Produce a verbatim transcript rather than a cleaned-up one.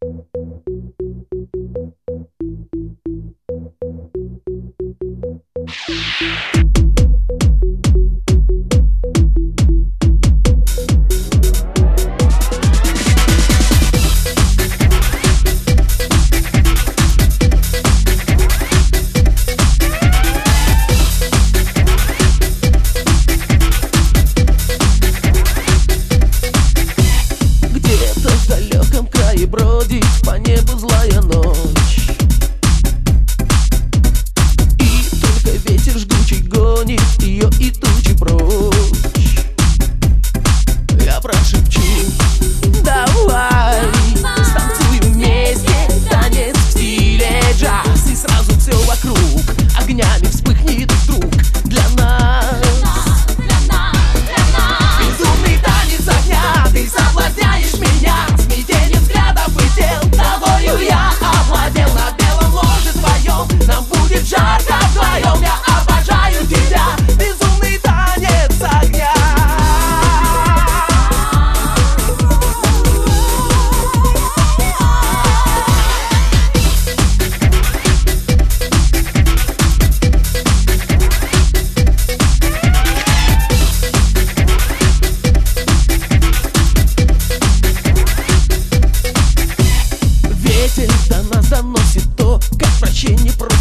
Бродит по небу злая ночь, и только ветер жгучий гонит ее и тучи прочь. Я прошепчу: давай станцуем вместе танец в стиле джаз, и сразу все вокруг огнями вспыхнет вдруг для нас. Безумный танец огня, ты соблазняешь меня, смятение взглядов и тел, тобою я овладел. На белом ложе твоем нам будет жарко вдвоем. Я обожаю тебя, безумный танец огня. Ветер до нас доносит то, как прощение просто